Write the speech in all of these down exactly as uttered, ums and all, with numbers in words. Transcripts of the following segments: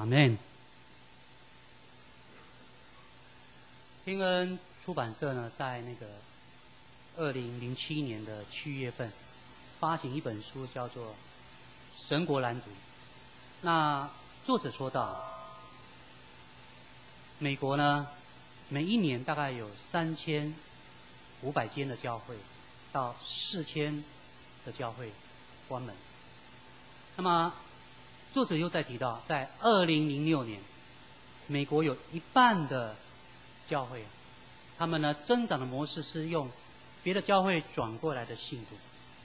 阿们。天恩出版社呢，在那个二零零七年的七月份，发行一本书，叫做《神国蓝图》。那作者说到，美国呢，每一年大概有三千五百间的教会，到四千的教会关门。那么，作者又在提到，在二零零六年，美国有一半的教会，他们呢增长的模式是用别的教会转过来的信徒，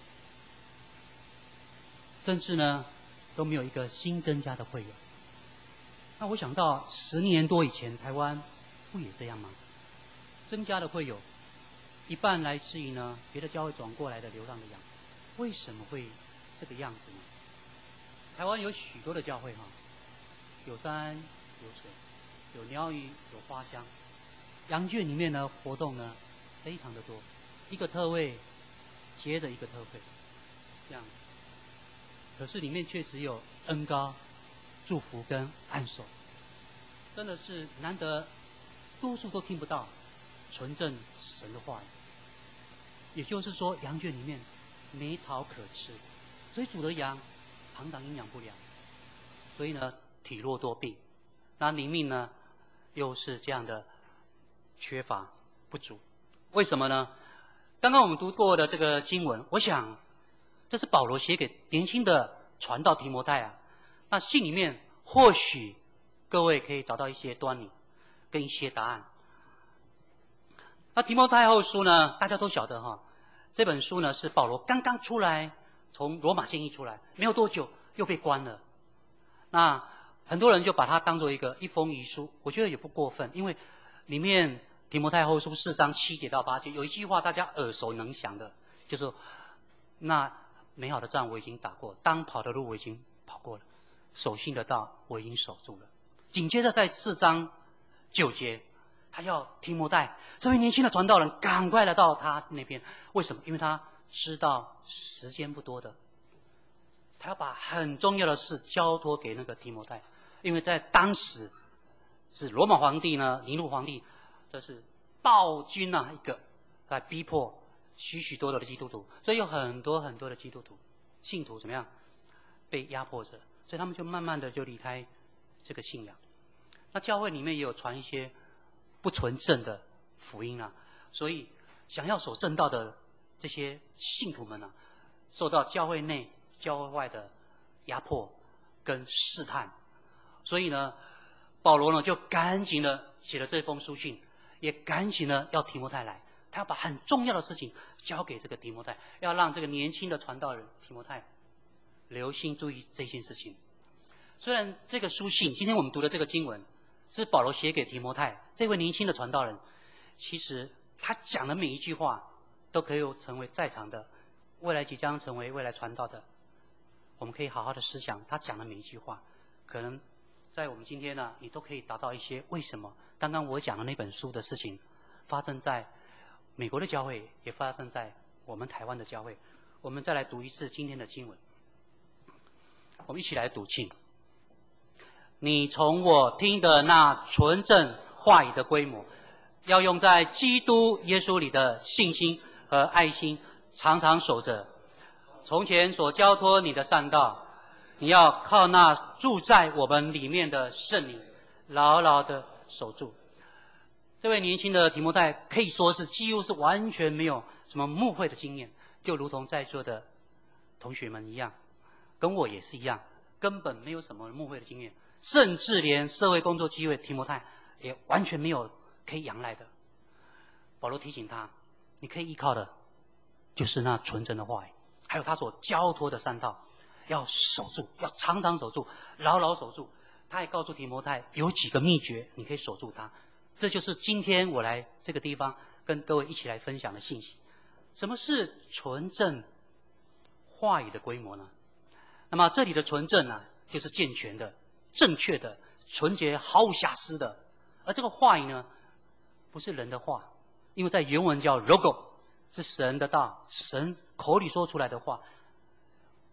甚至呢都没有一个新增加的会员。那我想到十年多以前，台湾不也这样吗？增加的会有一半来自于呢别的教会转过来的流浪的羊，为什么会这个样子呢？台湾有许多的教会哈，有山有水，有鸟语有花香，羊圈里面呢活动呢非常的多，一个特会接着一个特会，这样。可是里面却只有恩膏、祝福跟按手，真的是难得，多数都听不到纯正神的话语。也就是说，羊圈里面没草可吃，所以主的羊常常营养不良，所以呢体弱多病，那灵命呢又是这样的缺乏不足。为什么呢？刚刚我们读过的这个经文，我想这是保罗写给年轻的传道提摩太啊。那信里面或许各位可以找到一些端倪跟一些答案。那提摩太后书呢，大家都晓得哈，这本书呢是保罗刚刚出来，从罗马监狱出来，没有多久又被关了。那很多人就把它当做一个一封遗书，我觉得也不过分，因为里面提摩太后书四章七节到八节有一句话大家耳熟能详的，就是说那美好的仗我已经打过，当跑的路我已经跑过了，守信的道我已经守住了。紧接着在四章九节，他要提摩太这位年轻的传道人赶快来到他那边。为什么？因为他知道时间不多的，他要把很重要的事交托给那个提摩太。因为在当时是罗马皇帝呢，尼禄皇帝，这是暴君啊一个，来逼迫许许多多的基督徒，所以有很多很多的基督徒信徒怎么样被压迫着，所以他们就慢慢的就离开这个信仰。那教会里面也有传一些不纯正的福音啊，所以想要守正道的这些信徒们啊，受到教会内教会外的压迫跟试探，所以呢保罗呢就赶紧的写了这封书信，也赶紧的要提摩太来，他要把很重要的事情交给这个提摩太，要让这个年轻的传道人提摩太留心注意这件事情。虽然这个书信今天我们读的这个经文是保罗写给提摩太这位年轻的传道人，其实他讲的每一句话都可以成为在场的未来即将成为未来传道的，我们可以好好的思想他讲的每一句话，可能在我们今天呢，你都可以达到一些为什么刚刚我讲的那本书的事情发生在美国的教会，也发生在我们台湾的教会。我们再来读一次今天的经文，我们一起来读经。你从我听的那纯正话语的规模，要用在基督耶稣里的信心和爱心，常常守着。从前所交托你的善道，你要靠那住在我们里面的圣灵，牢牢的守住。这位年轻的提摩太可以说是几乎是完全没有什么牧会的经验，就如同在座的同学们一样，跟我也是一样，根本没有什么牧会的经验，甚至连社会工作机会，提摩太也完全没有可以仰赖的。保罗提醒他，你可以依靠的就是那纯真的话语，还有他所交托的善道，要守住，要常常守住，牢牢守住。他也告诉提摩太有几个秘诀，你可以守住它。这就是今天我来这个地方跟各位一起来分享的信息。什么是纯正话语的规模呢？那么这里的纯正啊，就是健全的、正确的、纯洁、毫无瑕疵的。而这个话语呢，不是人的话，因为在原文叫 logo， 是神的道，神口里说出来的话。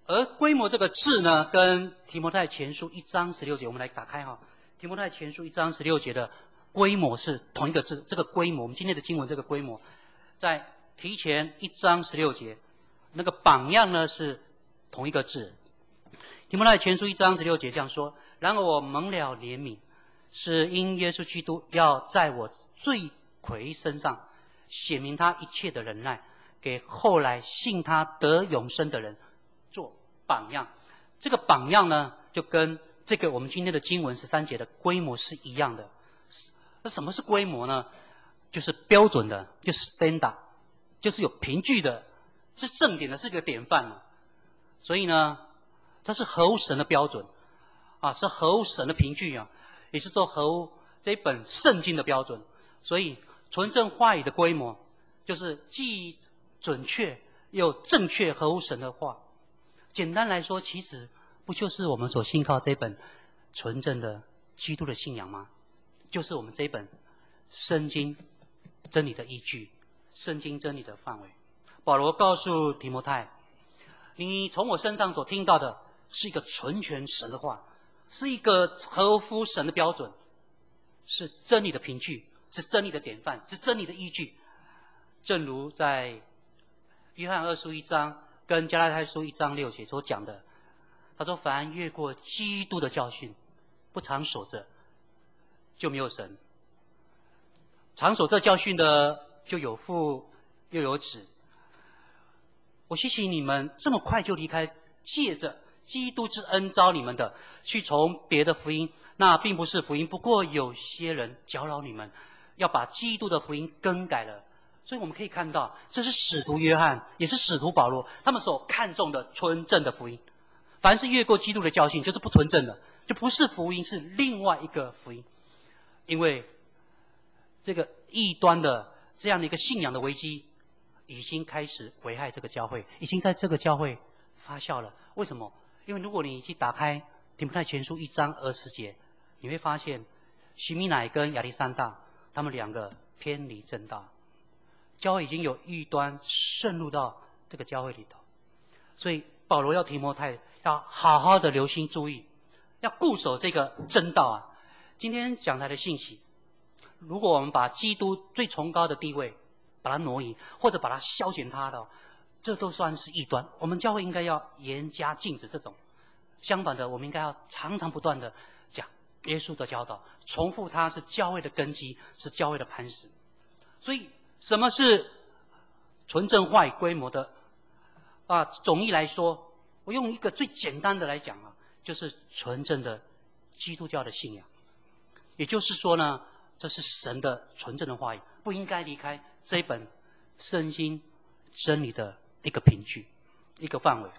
而规模这个字呢，跟提摩太前书一章十六节，我们来打开哈。提摩太前书一章十六节的规模是同一个字，这个规模，我们今天的经文这个规模，在提前一章十六节，那个榜样呢是同一个字。提摩太前书一章十六节这样说：然而我蒙了怜悯，是因耶稣基督要在我罪魁身上显明他一切的忍耐，给后来信他得永生的人做榜样。这个榜样呢，就跟这个我们今天的经文十三节的规模是一样的。那什么是规模呢？就是标准的，就是 standard， 就是有凭据的，是正点的，是个典范嘛。所以呢，它是合乎神的标准啊，是合乎神的凭据啊，也是说合乎这一本圣经的标准。所以纯正话语的规模，就是既准确又正确，合乎神的话。简单来说，其实不就是我们所信靠这本纯正的基督的信仰吗？就是我们这本圣经真理的依据，圣经真理的范围。保罗告诉提摩太，你从我身上所听到的是一个纯全神的话，是一个合乎神的标准，是真理的凭据，是真理的典范，是真理的依据。正如在约翰二书一章跟加拉太书一章六节所讲的，他说：凡越过基督的教训，不常守着，就没有神；常守这教训的，就有父又有子。我希奇你们这么快就离开，借着基督之恩召你们的，去从别的福音，那并不是福音。不过有些人搅扰你们，要把基督的福音更改了。所以我们可以看到，这是使徒约翰，也是使徒保罗，他们所看重的纯正的福音。凡是越过基督的教训，就是不纯正的，就不是福音，是另外一个福音。因为这个异端的这样的一个信仰的危机，已经开始危害这个教会，已经在这个教会发酵了。为什么？因为如果你去打开提摩太前书一章二十节，你会发现许米乃跟亚历山大他们两个偏离正道，教会已经有异端渗入到这个教会里头。所以保罗要提摩太要好好的留心注意，要固守这个真道啊。今天讲台的信息，如果我们把基督最崇高的地位把它挪移，或者把它消减它的，这都算是异端。我们教会应该要严加禁止这种。相反的，我们应该要常常不断的讲耶稣的教导，重复它是教会的根基，是教会的磐石。所以什么是纯正话语规模的啊？总义来说，我用一个最简单的来讲啊，就是纯正的基督教的信仰。也就是说呢，这是神的纯正的话语，不应该离开这本圣经真理的一个凭据，一个范围。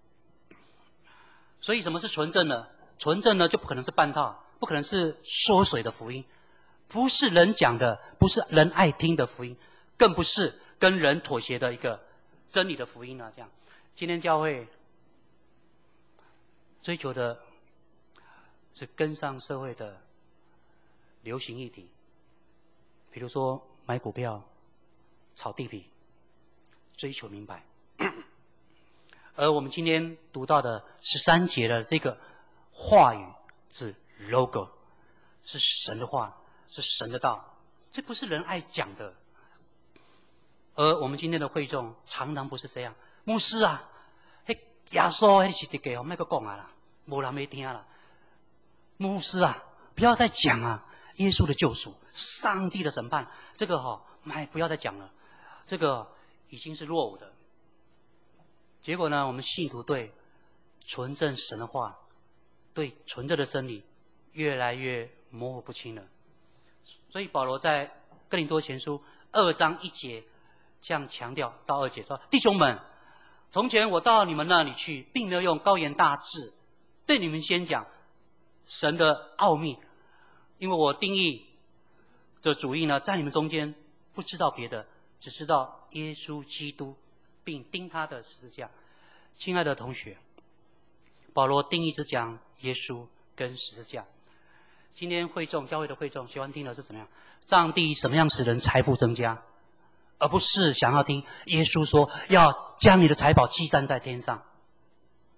所以什么是纯正的？纯正呢，就不可能是半套，不可能是缩水的福音，不是人讲的，不是人爱听的福音，更不是跟人妥协的一个真理的福音啊。这样，今天教会追求的是跟上社会的流行议题，比如说买股票、炒地皮、追求明白。而我们今天读到的十三节的这个话语是 logo， 是神的话，是神的道，这不是人爱讲的。而我们今天的会众常常不是这样，牧师啊，迄耶稣迄是这个，莫个讲啊啦，无人要听啦。牧师啊，不要再讲啊，耶稣的救赎、上帝的审判，这个哈、哦，哎，不要再讲了，这个已经是落伍的。结果呢，我们信徒对纯正神的话，对纯正的真理，越来越模糊不清了。所以保罗在哥林多前书二章一节这样强调到二节说：弟兄们，从前我到你们那里去，并没有用高言大志对你们先讲神的奥秘，因为我定义这主义呢，在你们中间不知道别的，只知道耶稣基督，并钉他的十字架。亲爱的同学，保罗定义只讲耶稣跟十字架。今天会众教会的会众喜欢听的是怎么样？上帝什么样使人财富增加，而不是想要听耶稣说要将你的财宝积攒在天上。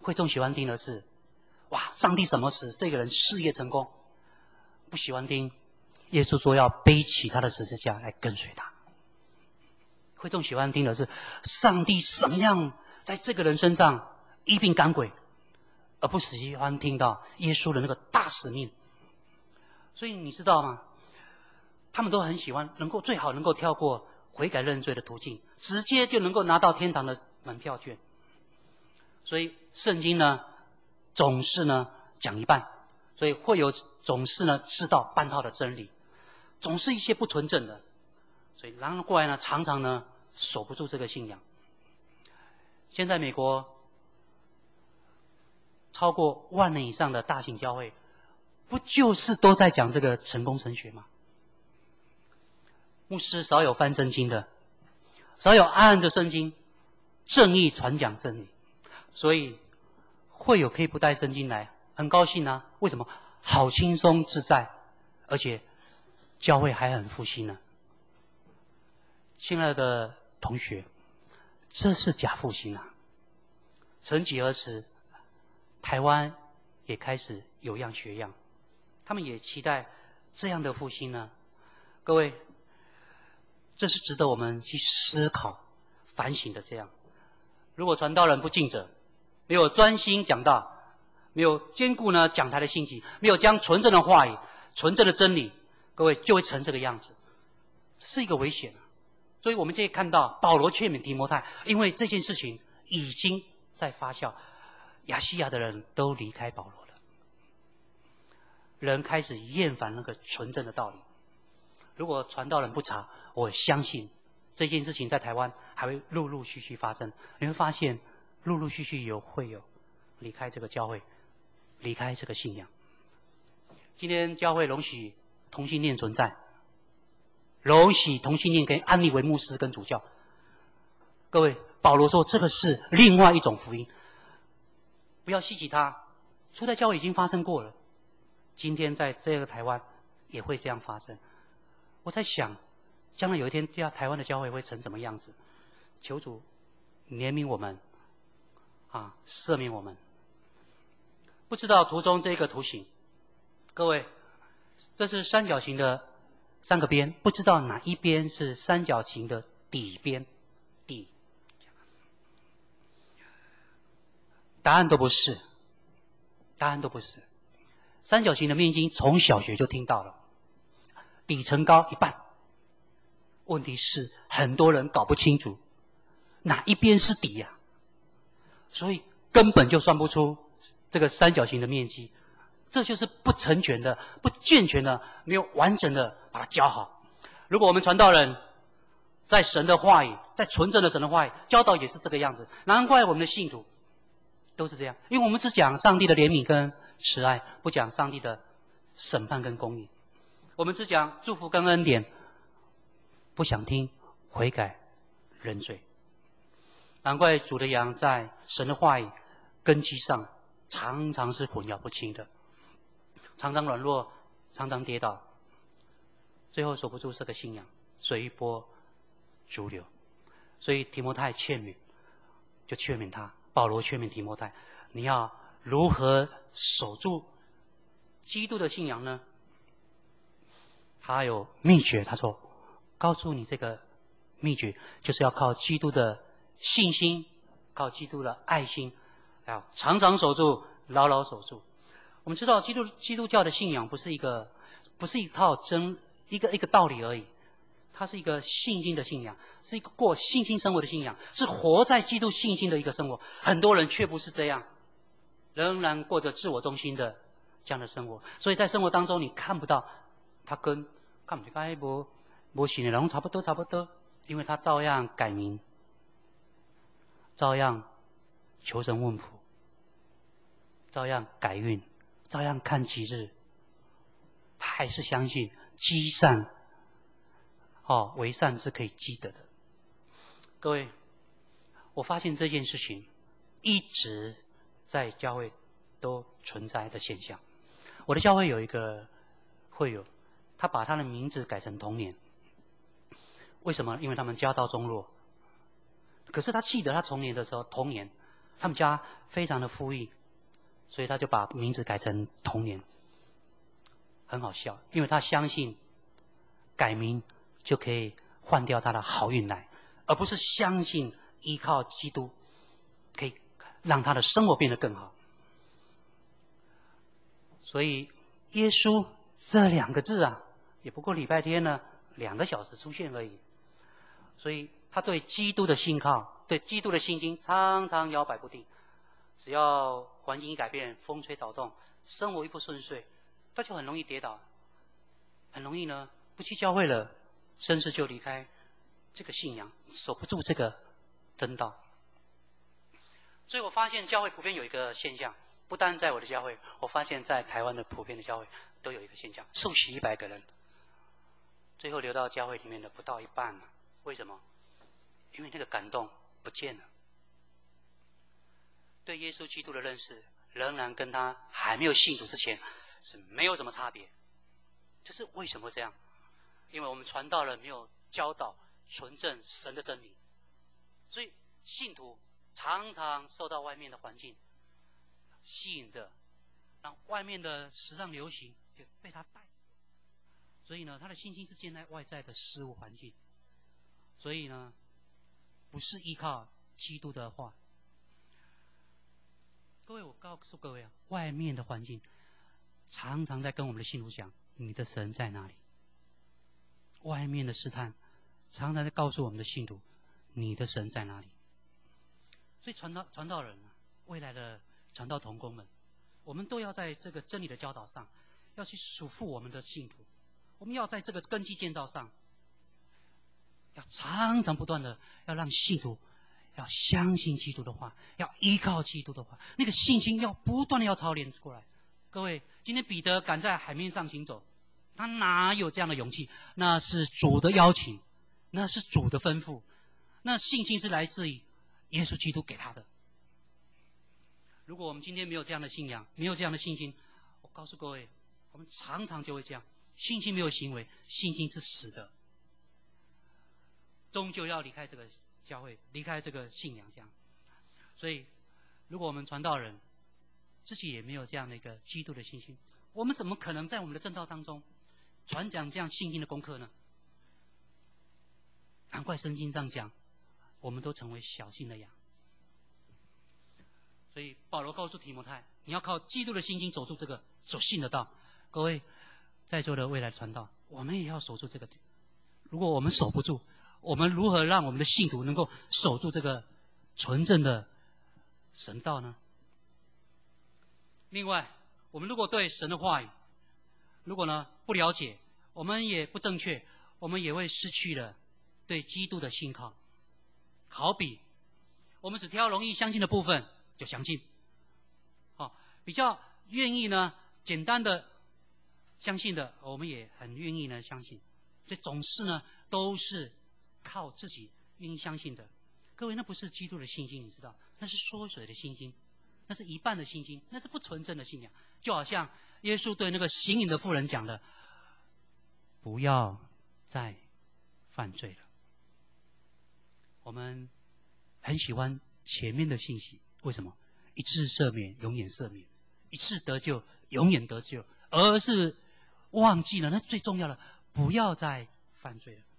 会众喜欢听的是，哇，上帝什么使这个人事业成功？不喜欢听，耶稣说要背起他的十字架来跟随他。会众喜欢听的是，上帝什么样在这个人身上医病赶鬼，而不喜欢听到耶稣的那个大使命。所以你知道吗？他们都很喜欢能够最好能够跳过悔改认罪的途径，直接就能够拿到天堂的门票券。所以圣经呢，总是呢讲一半，所以会有总是呢知道半套的真理，总是一些不纯正的，所以然后过来呢，常常呢守不住这个信仰。现在美国超过万人以上的大型教会，不就是都在讲这个成功神学吗？牧师少有翻圣经的，少有按着圣经正义传讲真理，所以会有可以不带圣经来，很高兴啊。为什么？好轻松自在，而且教会还很复兴呢。亲爱的同学，这是假复兴啊。曾几何时，台湾也开始有样学样，他们也期待这样的复兴呢。各位，这是值得我们去思考、反省的。这样，如果传道人不尽责，没有专心讲道，没有兼顾呢讲台的信息，没有将纯正的话语、纯正的真理，各位就会成这个样子，这是一个危险。所以我们可以看到保罗劝勉提摩太，因为这件事情已经在发酵，亚细亚的人都离开保罗了，人开始厌烦那个纯正的道理。如果传道人不查，我相信这件事情在台湾还会陆陆续续发生。你会发现，陆陆续续有会有离开这个教会，离开这个信仰。今天教会容许同性恋存在，容许同性恋可以安立为牧师跟主教。各位，保罗说这个是另外一种福音，不要稀奇它。初代教会已经发生过了，今天在这个台湾也会这样发生。我在想，将来有一天，台湾的教会会成什么样子？求主怜悯我们，啊，赦免我们。不知道图中这个图形，各位，这是三角形的三个边，不知道哪一边是三角形的底边？底？答案都不是，答案都不是。三角形的面积从小学就听到了。底层高一半，问题是很多人搞不清楚哪一边是底呀、啊，所以根本就算不出这个三角形的面积，这就是不成全的、不健全的、没有完整的把它教好。如果我们传道人在神的话语，在纯正的神的话语教导也是这个样子，难怪我们的信徒都是这样，因为我们只讲上帝的怜悯跟慈爱，不讲上帝的审判跟公义。我们只讲祝福跟恩典，不想听悔改认罪。难怪主的羊在神的话语根基上常常是混淆不清的，常常软弱，常常跌倒，最后守不住这个信仰，随波逐流。所以提摩太劝勉，就劝勉他，保罗劝勉提摩太，你要如何守住基督的信仰呢？他有秘诀，他说告诉你这个秘诀就是要靠基督的信心，靠基督的爱心，要常常守住，牢牢守住。我们知道基督基督教的信仰不是一个不是一套真一个一个道理而已，它是一个信心的信仰，是一个过信心生活的信仰，是活在基督信心的一个生活。很多人却不是这样，仍然过着自我中心的这样的生活，所以在生活当中你看不到他跟看不见无无信的人差不多差不多，因为他照样改名，照样求神问卜，照样改运，照样看吉日，他还是相信积善，哦，为善是可以积德的。各位，我发现这件事情一直在教会都存在的现象。我的教会有一个会友，他把他的名字改成童年，为什么？因为他们家道中落。可是他记得他童年的时候，童年他们家非常的富裕，所以他就把名字改成童年。很好笑，因为他相信改名就可以换掉他的好运来，而不是相信依靠基督可以让他的生活变得更好。所以耶稣这两个字啊，也不过礼拜天呢两个小时出现而已。所以他对基督的信靠，对基督的信心常常摇摆不定。只要环境一改变，风吹草动，生活一不顺遂，他就很容易跌倒，很容易呢不去教会了，甚至就离开这个信仰，守不住这个真道。所以我发现教会普遍有一个现象，不单在我的教会，我发现在台湾的普遍的教会都有一个现象：受洗一百个人，最后留到教会里面的不到一半嘛。为什么？因为那个感动不见了，对耶稣基督的认识仍然跟他还没有信主之前是没有什么差别。这是为什么会这样？因为我们传道人没有教导纯正神的真理，所以信徒常常受到外面的环境吸引着，让外面的时尚流行也被他带。所以呢，他的信心是建在外在的事物环境，所以呢，不是依靠基督的话。各位，我告诉各位啊，外面的环境常常在跟我们的信徒讲：你的神在哪里？外面的试探常常在告诉我们的信徒：你的神在哪里？所以传道传道人啊，未来的传道同工们，我们都要在这个真理的教导上，要去束缚我们的信徒。我们要在这个根基建造上，要常常不断的要让信徒要相信基督的话，要依靠基督的话，那个信心要不断的要操练过来。各位，今天彼得敢在海面上行走，他哪有这样的勇气？那是主的邀请，那是主的吩咐，那信心是来自于耶稣基督给他的。如果我们今天没有这样的信仰，没有这样的信心，我告诉各位，我们常常就会这样，信心没有行为，信心是死的，终究要离开这个教会，离开这个信仰这样。所以如果我们传道人自己也没有这样的一个基督的信心，我们怎么可能在我们的正道当中传讲这样信心的功课呢？难怪圣经上讲，我们都成为小心的羊。所以保罗告诉提摩太，你要靠基督的信心守住这个所信的道。各位在座的未来传道，我们也要守住这个。如果我们守不住，我们如何让我们的信徒能够守住这个纯正的神道呢？另外，我们如果对神的话语，如果呢不了解，我们也不正确，我们也会失去了对基督的信靠。好比我们只挑容易相信的部分就相信，好，比较愿意呢简单的相信的，我们也很愿意呢相信。所以总是呢都是靠自己愿意相信的。各位，那不是基督的信心，你知道，那是缩水的信心，那是一半的信心，那是不纯正的信仰。就好像耶稣对那个行淫的妇人讲的：不要再犯罪了。我们很喜欢前面的信息，为什么？一次赦免，永远赦免；一次得救，永远得救，而是忘记了那最重要的，不要再犯罪了。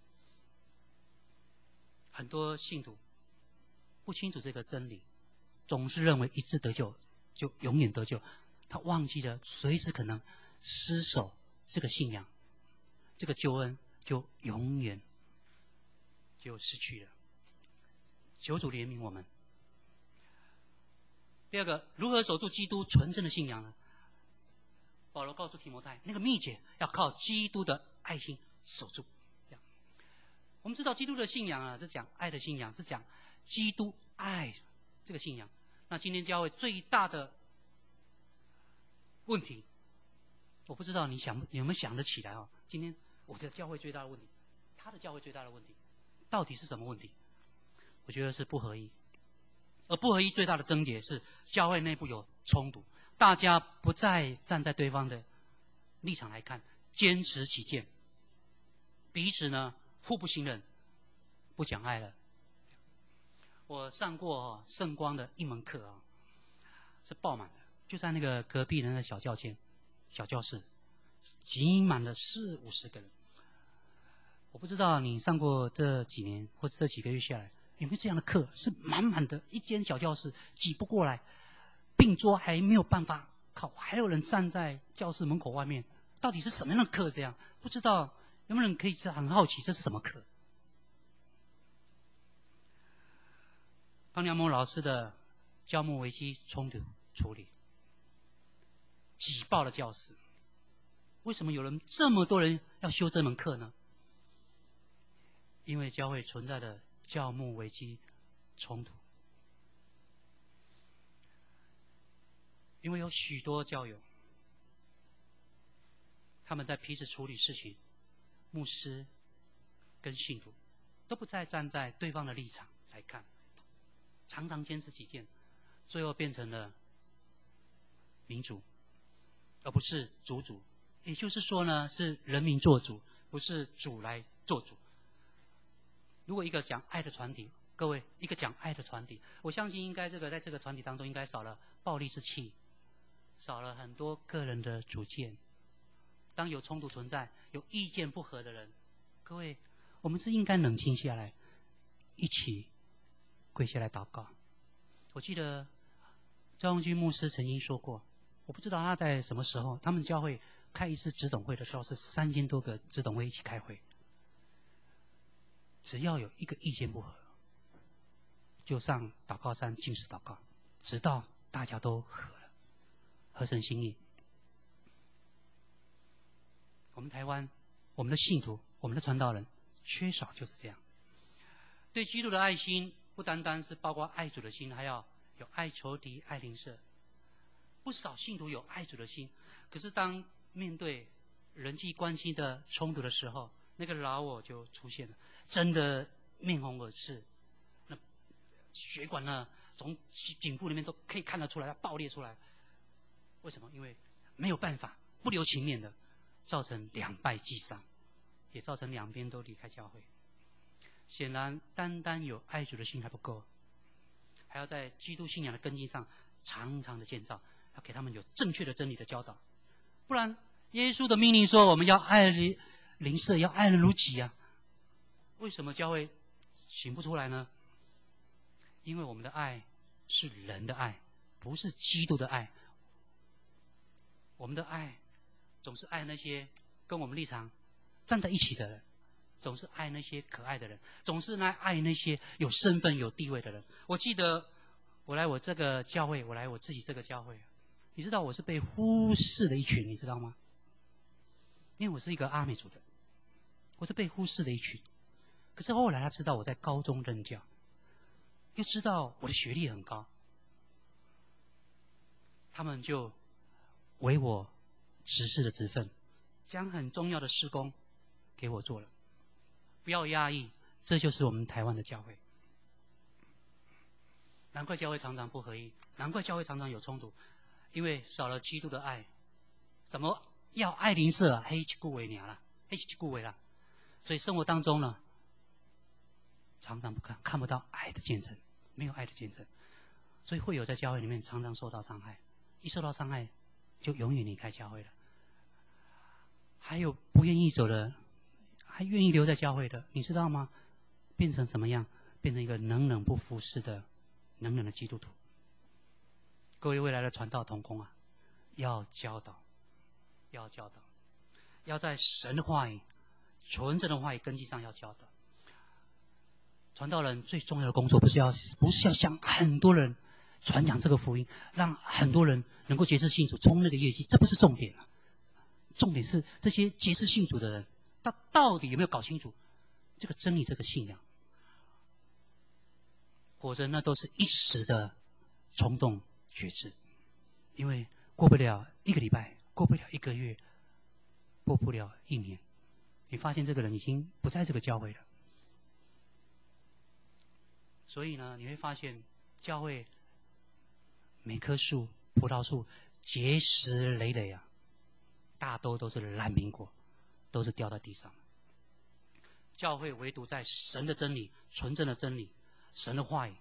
很多信徒不清楚这个真理，总是认为一次得救就永远得救，他忘记了随时可能失守这个信仰，这个救恩就永远就失去了。求主怜悯我们。第二个，如何守住基督纯正的信仰呢？保罗告诉提摩太，那个秘诀要靠基督的爱心守住。我们知道基督的信仰啊，是讲爱的信仰，是讲基督爱这个信仰。那今天教会最大的问题，我不知道你想有没有想得起来哦？今天我的教会最大的问题，他的教会最大的问题，到底是什么问题？我觉得是不合一。而不合一最大的症结是教会内部有冲突，大家不再站在对方的立场来看，坚持己见，彼此呢互不信任，不讲爱了。 我上过、哦、圣光的一门课啊，是爆满的，就在那个隔壁的那个小教间、小教室，挤满了四五十个人。我不知道你上过这几年或者这几个月下来，有没有这样的课？是满满的一间小教室，挤不过来，并桌还没有办法靠，还有人站在教室门口外面，到底是什么样的课？这样不知道有没有人可以很好奇这是什么课？方良谋老师的教牧危机冲突处理，挤爆了教室。为什么有人这么多人要修这门课呢？因为教会存在的教牧危机冲突，因为有许多教友，他们在彼此处理事情，牧师跟信徒都不再站在对方的立场来看，常常坚持己见，最后变成了民主，而不是主主。也就是说呢，是人民做主，不是主来做主。如果一个讲爱的团体，各位，一个讲爱的团体，我相信应该这个在这个团体当中，应该少了暴力之气，少了很多个人的主见。当有冲突存在，有意见不合的人，各位，我们是应该冷静下来，一起跪下来祷告。我记得赵永军牧师曾经说过，我不知道他在什么时候，他们教会开一次子董会的时候，是三千多个子董会一起开会。只要有一个意见不合，就上祷告山禁食祷告，直到大家都合了，合成心意。我们台湾，我们的信徒，我们的传道人，缺少就是这样。对基督的爱心，不单单是包括爱主的心，还要有爱仇敌、爱邻舍。不少信徒有爱主的心，可是当面对人际关系的冲突的时候，那个老我就出现了，真的面红耳赤，那血管呢，从颈部里面都可以看得出来，爆裂出来。为什么？因为没有办法，不留情面的，造成两败俱伤，也造成两边都离开教会。显然，单单有爱主的心还不够，还要在基督信仰的根基上常常的建造，要给他们有正确的真理的教导。不然，耶稣的命令说我们要爱邻舍，要爱人如己啊。为什么教会行不出来呢？因为我们的爱是人的爱，不是基督的爱。我们的爱总是爱那些跟我们立场站在一起的人，总是爱那些可爱的人，总是来爱那些有身份有地位的人。我记得我来我这个教会，我来我自己这个教会，你知道我是被忽视的一群，你知道吗？因为我是一个阿美族的，我是被忽视的一群。可是后来他知道我在高中任教，又知道我的学历很高，他们就为我执事的职分，将很重要的事工给我做了。不要压抑，这就是我们台湾的教会。难怪教会常常不合一，难怪教会常常有冲突，因为少了基督的爱。什么要爱邻舍啊？黑一顾为娘啦，黑一顾为啦。所以生活当中呢，常常不看看不到爱的见证，没有爱的见证，所以会有在教会里面常常受到伤害，一受到伤害就永远离开教会了。还有不愿意走的，还愿意留在教会的，你知道吗？变成怎么样？变成一个冷冷不服侍的冷冷的基督徒。各位未来的传道同工啊，要教导，要教导，要在神的话语、纯正的话语根基上要教导。传道人最重要的工作，不是要不是要向很多人传讲这个福音，让很多人能够结识信主，冲那个业绩，这不是重点啊。重点是这些结识信主的人，他到底有没有搞清楚这个真理、这个信仰？否则那都是一时的冲动决志，因为过不了一个礼拜，过不了一个月，过不了一年，你发现这个人已经不在这个教会了。所以呢，你会发现教会每棵树、葡萄树结实累累啊，大多都是烂苹果，都是掉在地上。教会唯独在神的真理、纯正的真理、神的话语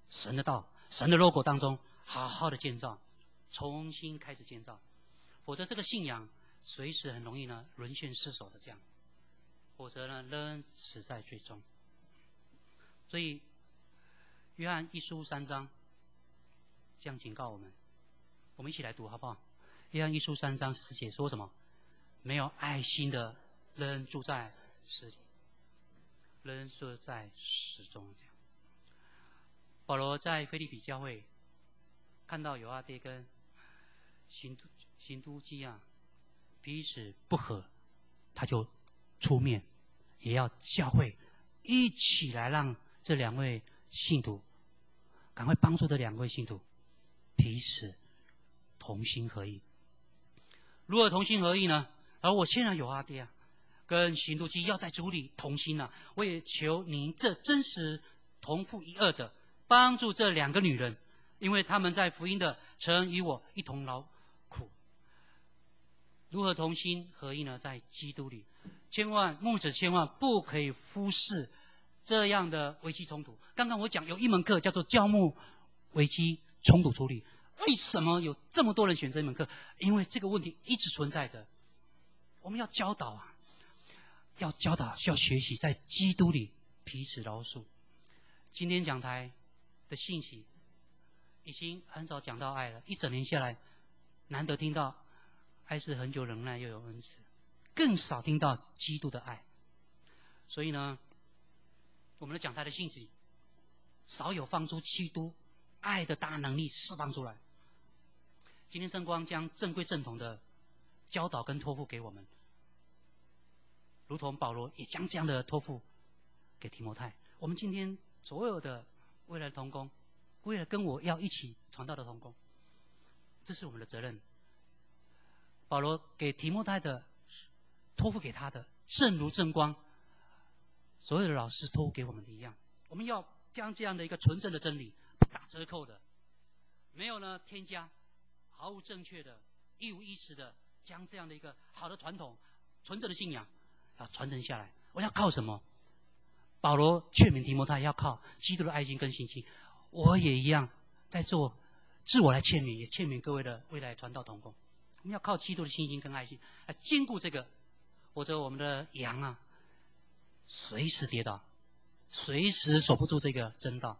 神的道、神的 logo 当中，好好的建造，重新开始建造。否则这个信仰随时很容易呢沦陷失守的这样，否则呢仍死在最终。所以约翰一书三章这样警告我们，我们一起来读好不好？约翰一书三章十四节说什么？没有爱心的人住在死里，人说在死中。这样，保罗在腓立比教会看到友阿爹跟行行都基啊彼此不和，他就出面，也要教会一起来让这两位信徒赶快帮助这两位信徒彼此同心合意。如何同心合意呢？而我现在有阿爹啊，跟行都基要在主里同心啊，我也求您这真实同父一二的帮助这两个女人，因为他们在福音的曾与我一同劳苦。如何同心合意呢？在基督里，千万牧者千万不可以忽视这样的危机冲突。刚刚我讲有一门课叫做教牧危机冲突处理，为什么有这么多人选这门课？因为这个问题一直存在着。我们要教导啊，要教导，需要学习在基督里彼此饶恕。今天讲台的信息已经很少讲到爱了，一整年下来，难得听到爱是恒久忍耐又有恩慈，更少听到基督的爱。所以呢，我们的讲台的信息少有放出基督爱的大能力释放出来。今天圣光将正规正统的教导跟托付给我们，如同保罗也将这样的托付给提摩太。我们今天所有的未来的同工，为了跟我要一起传道的同工，这是我们的责任。保罗给提摩太的托付给他的，正如正光所有的老师托付给我们的一样，我们要将这样的一个纯正的真理，不打折扣的，没有呢添加，毫无正确的，一五一十的，将这样的一个好的传统、纯正的信仰要传承下来。我要靠什么？保罗劝勉提摩太要靠基督的爱心跟信心。我也一样在做自我来劝勉，也劝勉各位的未来传道同工。我们要靠基督的信心跟爱心来兼顾这个，否则我们的羊啊，随时跌倒，随时守不住这个真道。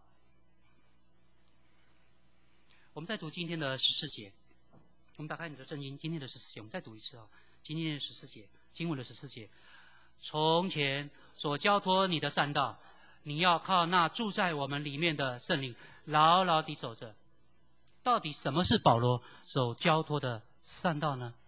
我们再读今天的十四节，我们打开你的圣经，今天的十四节，我们再读一次啊、哦。今天的十四节，经文的十四节，从前所交托你的善道，你要靠那住在我们里面的圣灵，牢牢地守着。到底什么是保罗所交托的善道呢？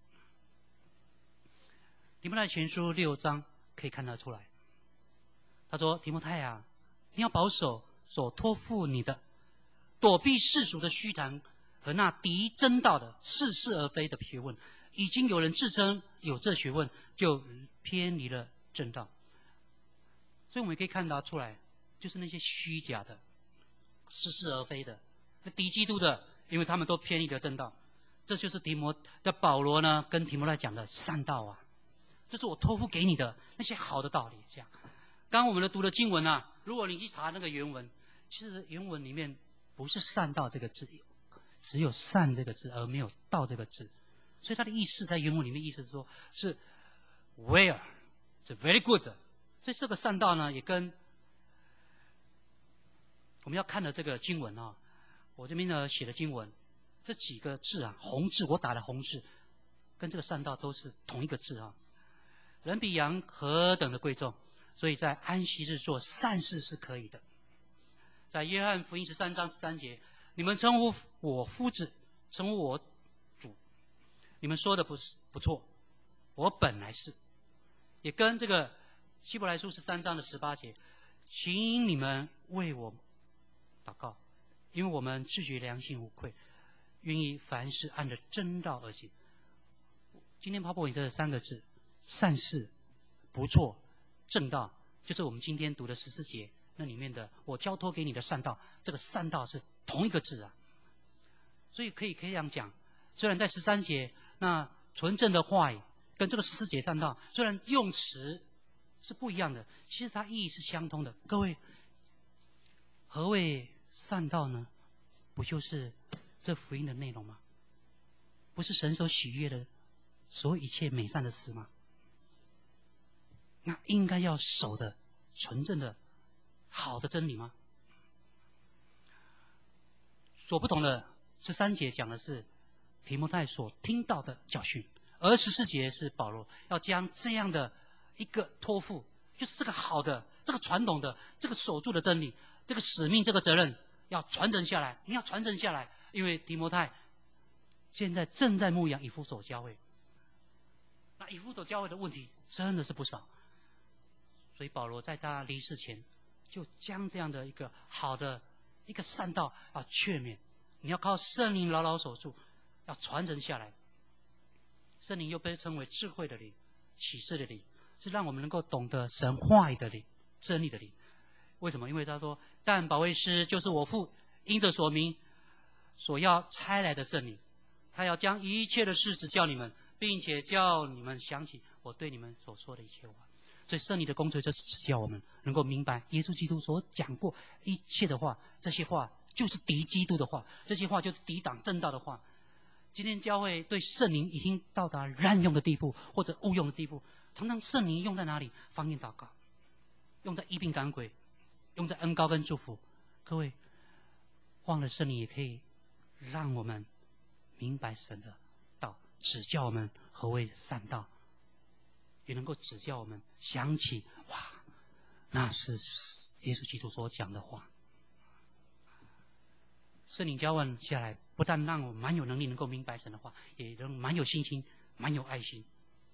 提摩太前书六章可以看得出来。他说：“提摩太啊，你要保守所托付你的，躲避世俗的虚谈和那敌真道的似是而非的学问。已经有人自称有这学问，就偏离了正道。”所以我们可以看得出来，就是那些虚假的、似是而非的、敌基督的，因为他们都偏离了正道。这就是提摩的保罗呢，跟提摩太讲的善道啊，这是我托付给你的那些好的道理。这样，刚刚我们的读的经文啊，如果你去查那个原文，其实原文里面不是善道这个字，只有善这个字，而没有道这个字。所以它的意思在原文里面意思是说，是 well， 是 very good。所以这个善道呢，也跟我们要看的这个经文啊，我这边呢写的经文，这几个字啊，红字我打的红字，跟这个善道都是同一个字啊。人比羊何等的贵重，所以在安息日做善事是可以的。在约翰福音十三章十三节，你们称呼我夫子，称呼我主，你们说的不是不错，我本来是，也跟这个希伯来书十三章的十八节，请你们为我祷告，因为我们自觉良心无愧，愿意凡事按着真道而行。今天 PowerPoint 这三个字，善事、不错、正道，就是我们今天读的十四节那里面的我交托给你的善道，这个善道是同一个字啊。所以可以可以这样讲，虽然在十三节那纯正的话语跟这个十四节善道，虽然用词是不一样的，其实它意义是相通的。各位，何谓善道呢，不就是这福音的内容吗？不是神所喜悦的所有一切美善的事吗？那应该要守的纯正的好的真理吗？所不同的十三节讲的是提摩太所听到的教训，而十四节是保罗要将这样的一个托付，就是这个好的、这个传统的、这个守住的真理、这个使命、这个责任，要传承下来。你要传承下来，因为提摩太现在正在牧养以弗所教会，那以弗所教会的问题真的是不少，所以保罗在他离世前，就将这样的一个好的一个善道啊劝勉，你要靠圣灵牢牢守住，要传承下来。圣灵又被称为智慧的灵、启示的灵，是让我们能够懂得神话语的灵、真理的灵。为什么？因为他说，但保惠师就是我父因着所名所要差来的圣灵，他要将一切的事指教你们，并且叫你们想起我对你们所说的一切话。所以圣灵的工作就是指教我们能够明白耶稣基督所讲过一切的话，这些话就是敌基督的话，这些话就是抵挡正道的话。今天教会对圣灵已经到达滥用的地步，或者误用的地步。常常圣灵用在哪里？方言祷告，用在医病赶鬼，用在恩膏跟祝福。各位忘了圣灵也可以让我们明白神的道，指教我们何谓善道，也能够指教我们想起，哇，那是耶稣基督所讲的话。圣灵浇灌下来，不但让我们蛮有能力能够明白神的话，也能蛮有信心、蛮有爱心。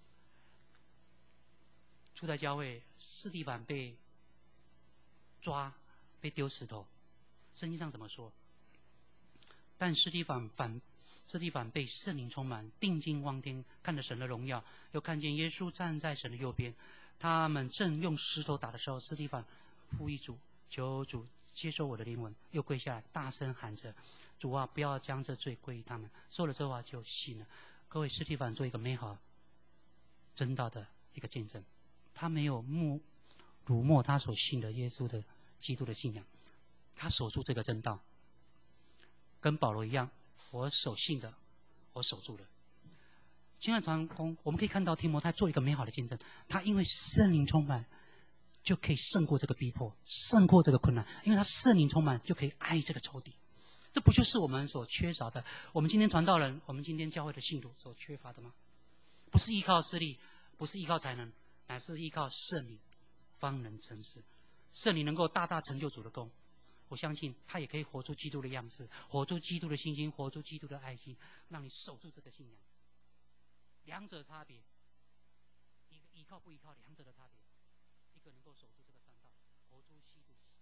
初代教会，司提反被抓，被丢石头，圣经上怎么说？但司提反反司提反被圣灵充满，定睛望天，看着神的荣耀，又看见耶稣站在神的右边。他们正用石头打的时候，司提反呼一主，求主接受我的灵魂，又跪下来，大声喊着：“主啊，不要将这罪归于他们。”说了这话就信了。各位，司提反做一个美好真道的一个见证，他没有辱辱没他所信的耶稣的基督的信仰，他守住这个真道，跟保罗一样，我守信的，我守住了。亲爱的同工，我们可以看到提摩太做一个美好的见证，他因为圣灵充满，就可以胜过这个逼迫，胜过这个困难，因为他圣灵充满，就可以爱这个仇敌。这不就是我们所缺少的？我们今天传道人，我们今天教会的信徒所缺乏的吗？不是依靠势力，不是依靠才能，乃是依靠圣灵，方能成事。圣灵能够大大成就主的功。我相信他也可以活出基督的样式，活出基督的信心，活出基督的爱心，让你守住这个信仰。两者差别，一个依靠不依靠，两者的差别。一个能够守住这个善道，活出基督